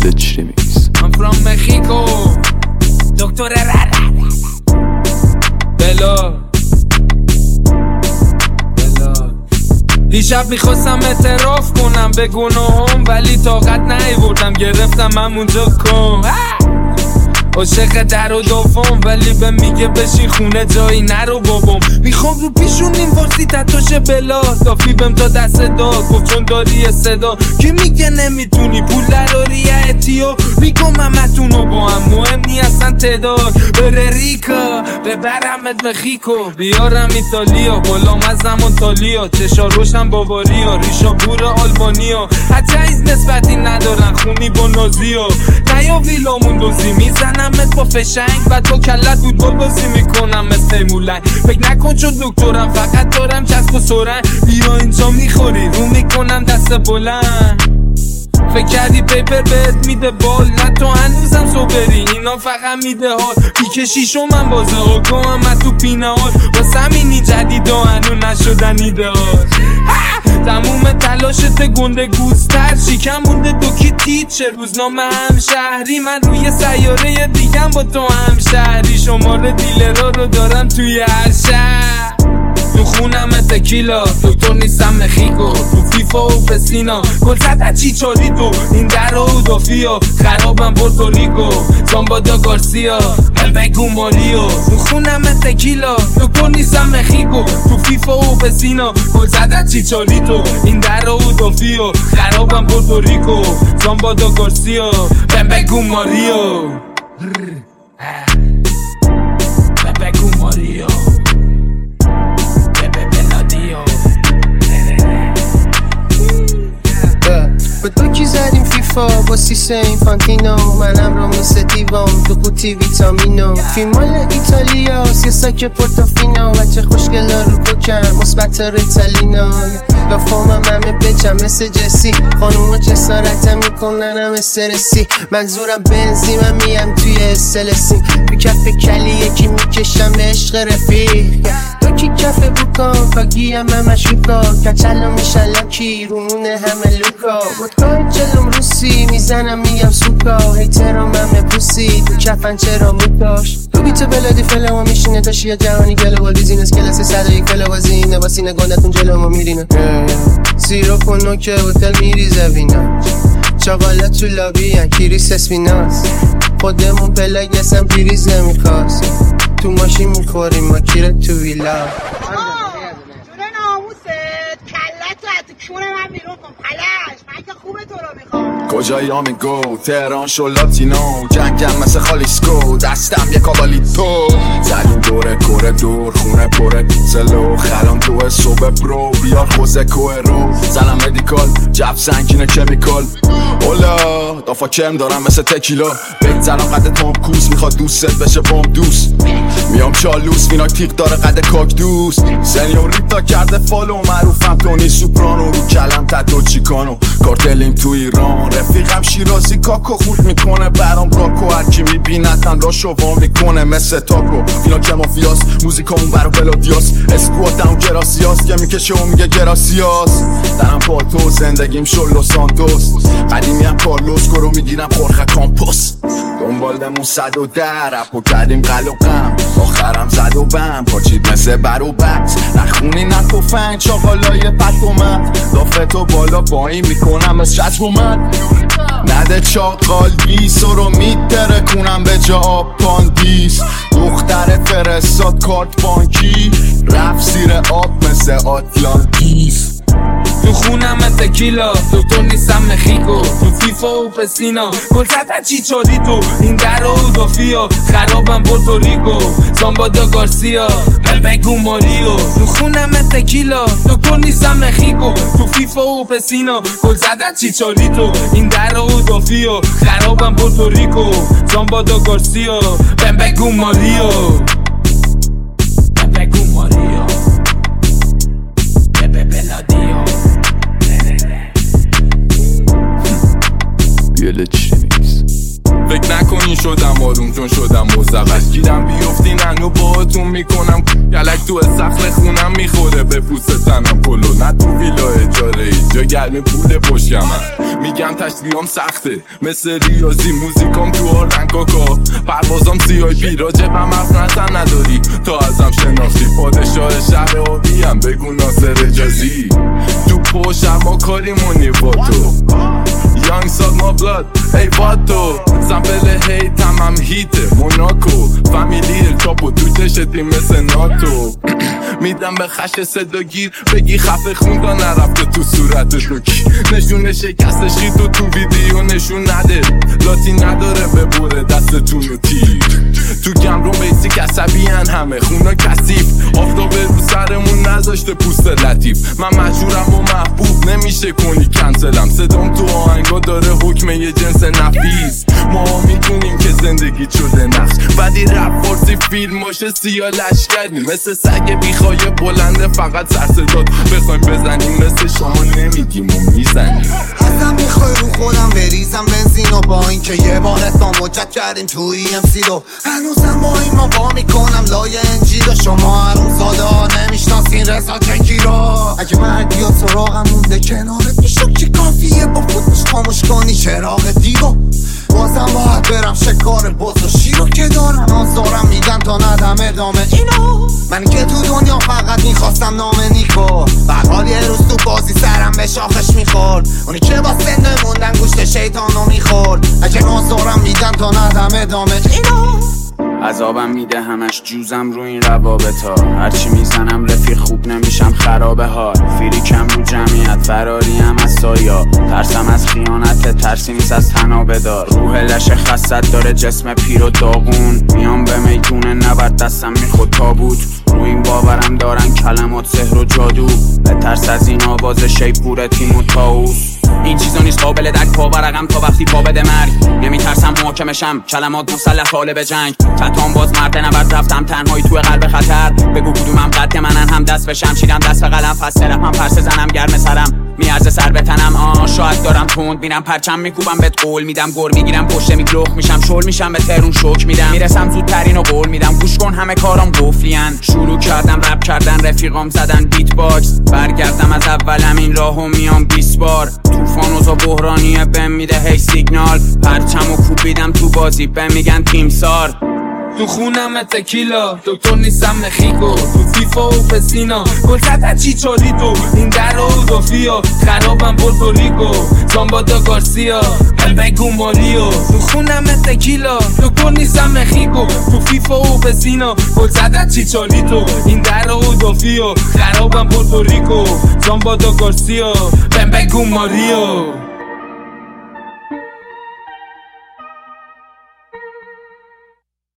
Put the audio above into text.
Village Remix. I'm from Mexico. دکتر بلا دیشب میخواستم اعتراف کنم به گناهام، ولی طاقت نیاوردم گرفتم همونجا کن. عاشق در و دافام، ولی به میگه بشین خونه جایی نرو بابام. میخوام رو پیشون این وارسی تتاشه بلا دافی بهم تا دست داد، گفت چون داری صدا که میگه نمیتونی پول دراری اتیو ریکو ممتونو با هم مهم نی اصلا تعداد. بره ریکا ببرمت مخیکو بیارم ایتالیا، غلام از زمان تالیا، چشا روشن باواریا، ریشا بور آلبانیا، حجایز نسبتی ندارن خونی با نازیا. نیا ویلامون دوزی میزنمت با فشنگ و تو کلت بود بازی میکنم مثل مولنگ. فکر نکن چون دکترم فقط دارم چسب و سرنگ، بیا اینجا میخوری رو میکنم دست بلند. فکر کردی پیپر بهت میده بال، نه تو هنوزم صبری اینا فقط میده حال. بیکشیشو من بازه ها کنم من تو پینه حال، واسه همینی جدید ها هنو نشدن ایده حال. تموم تلاشت گنده گوزتر شیکم مونده دو کی تیچه روزنامه همشهری، من روی سیاره دیگم با تو همشهری. شماره دیلرها رو دارم توی هر شهر، تو خونم تکیلا دکتر نیستم مخیکو، تو فیفا و پسینا گل زد چیچاری تو این در و دافیا، خرابم پورتوریکو زامبادا گارسیا بگو ماریو. تو خونم تکیلا دکتر نیستم مخیکو، تو فیفا و پسینا گل زد چیچاری تو این در و دافیا، خرابم پورتوریکو زامبادا گارسیا بگو ماریو بگو ماریو. با تو کی زدیم فیفا با سیسه اینفانتینو، منم را مثل دیوام تو قوطی ویتامینو. فیلمال ایتالیا سیاساک پورتوفینو، بچه خوشگلا رو بکن مثبت ریتالینا. لافامم همه بچم مثل جسی، خانوما جسارتم میکنن هم استرسی. منظورم بنزین من میم توی SLC، تو کف کلی یکی میکشم عشق رفیق. تو کی کف بکن کاگیم همه شوکا، کچلو میشن لاکی رونه همه لوکا. مدکای چلوم روسی میزنم میگم سوکا، هیترام همه پوسی تو کفن چرا موکاش. تو بیتو بلادی فلمو میشینه تا شیا جهانی گلوبال بیزینس کلاس 101 فلوازینه، با سینه گندتون جلومو میرینه. سیروپ و نوکه هتل میریزه وینا، چاقالا تو لابی هن کریس اسمیناس. خودمون پلاگس هم پیریز نمیخواست، تو ماشین میخوریم ما کیره تو ویلا. جونه ناموست کلت رو از کونه من بیرون کن پلش، من که خوبه تو رو میخوام. کجایی آمیگو تهران شو لاتینو، جنگم مثل خالیسکو دستم یه کابالیتو. زدیم دوره کوره دور خونه پره سلو، خلان تو صبح برو بیار خوزه کوه رو. زنم مدیکال جب سنگینه کمیکال، اولا دافا کم دارم مثل تکیلا. بگذرم قد تام کوس میخواد دوست بشه بام دوست، میام چالوس وینا تیغ داره قد کاکدوس. سنیوریتا کرده فالو معروفم تونی سوپرانو، رو کلم تتو چیکانو کارتلیم تو ایران. رفیقم شیرازی کاکو خورد میکنه برام راکو، هرکی میبینتن را شوا میکنه مثل تاکو. اینا که مافیاس موزیکامون برو بلادیاس، اسکواتم و گراسیاس که میکشه و میگه گراسیاس. درم با تو زندگیم شلو سانتوس، قدیمی هم کارلوس کرو میگیرم خورخه کامپوس. دنبالمون 110 رپو کردیم قلقم، آخرم زد و بم پاچید مثل بروبت. نخونی نه توفنگ چاقالای پتومت، دافتو بالا پایین میکنم از شد من. نده چاقال گیس رو میتره کنم به جا آب پاندیس. دختر فرستاد کارت بانکی رفت زیر آب مثل آتلانتیس. تو خونم تکیلا دکتر نیستم مخیکو، تو فیفا و پسینا گل زد چیچاری تو این در و دافیا، خرابم پورتوریکو زامبادا گارسیا بگو ماریو. تو خونم تکیلا دکتر نیستم مخیکو، تو فیفا و پسینا گل زد چیچاری تو این در و دافیا، خرابم پورتوریکو زامبادا گارسیا بگو ماریو بگو ماریو بلادیو. Village Remix. فکر نکنین شدم آروم چون شدم مزقش، گیرم بیفتین انو باهاتون میکنم گلک تو سخل خونم میخوره به پوست تنم پلو. نه تو ویلا اجاره ای جایی گرمی پول پشکمن. میگم تشریحام سخته مثل ریاضی، موزیکام تو آردن کاکا، پروازام CIP، راجبم حرف نزن نداری تا ازم شناختی. پادشاه شهر آبیم بگو ناصر اجازی، تو پشم ما کاریمونی با تو. یانگ ساد ما بلاد ای واتو، سمپل هیتم هم هیته موناکو، فامیلی چاپو تو چشتی مثل ناتو. میدم به خش صداگیر بگی خفه خوندا نرفته تو صورتش رو کی، نشون شکستش خیتو تو ویدیو نشون نده، لاتی نداره ببره دستتون رو تیر. تو گمرون بیسیک عصبیان همه خونا کثیف، آفتاب رو سرمون نذاشته پوست لطیف. من مجبورم و محبوب نمیشه کنی کنسلم، صدام تو آهنگا داره حکم یه جنس نفیس. ما میدونیم که زندگی شده نقش، ولی رپ فارسی فیلم باشه سیاه لشکریم، مثل سگ بیخوای بلنده فقط سرصدات بخوایم بزنیم، مثل شما نمیگیم و میزنیم. ازم میخوای رو خودم بریزم بنزین و با این که یه بار اتمام مجد کردیم توی EMC رو، هنوزم با این ما با میکنم لای انجیل. شما هرون زاده ها نمیشناسین رضا جنگی رو، اگه مرگ بیاد سراغم مونده کنارت میشد که کافیه با فوتش خاموش کنی چراغ دیگو. بازم باید برم شکار باز و شیرو که دارم آزارم میدن تا ندم ادامه اینو. من که تو دنیا فقط میخواستم نام نیکو، بقال یه روز تو بازی سرم به شاخش میخورد، اونی که با سنده موندن گوشت شیطانو میخورد. اگه آزارم میدن تا ندم ادامه اینو. عذابم میده همش جوزم رو این روابطا، هرچی میزنم رفیق خوب نمیشم خرابه ها، فیریکم رو جمعیت فراریم از سایا، ترسم از خیانت ترسی نیست از تنابه دار، روح لش خست داره جسم پیر و داغون، میام به میدون نبرد دستم میخود تابوت، رو این باورم دارن کلمات سحر و جادو، بترس از این آواز شیپور تیم و تاوس. این چیزا نیست قابل درک، پا برقم تا وقتی پا بده مرگ، نمیترسم محاکمشم کلمات مسلح طالب جنگ، چتام باز مرد نبرد رفتم تنهایی توی قلب خطر، بگو کدومم قد که منن هم دست بشم، چیدم دست به قلم فسرم هم پرس زنم گرم سرم، میارزه سر به تنم شاید دارم تند بینم پرچم میکوبم بهت قول میدم، گر میگیرم پشت میگلوخ میشم شل میشم به ترون شوک میدم، میرسم زودترین و قول میدم گوش کن همه کارام گفلین، شروع کردم رپ کردن رفیقام زدن بیت باکس، برگردم از اولم این راهو میام 20 بار، طوفان و بحرانیه بهم میده هی سیگنال، پرچمو کوبیدم تو بازی بهم میگن تیمسار، تو خونم تکیلا دکتر نیستم مخیکو، تو فیفا و پسینا گل زدن چیچوریتو، این در و دوفیا خرابم پورتوریکو، زامبادا گارسیا بگو ماریو، تو خونم تکیلا دکتر نیستم مخیکو، تو فیفا و پسینا گل زدن چیچوریتو، این در و دوفیا خرابم پورتوریکو، زامبادا گارسیا بگو ماریو.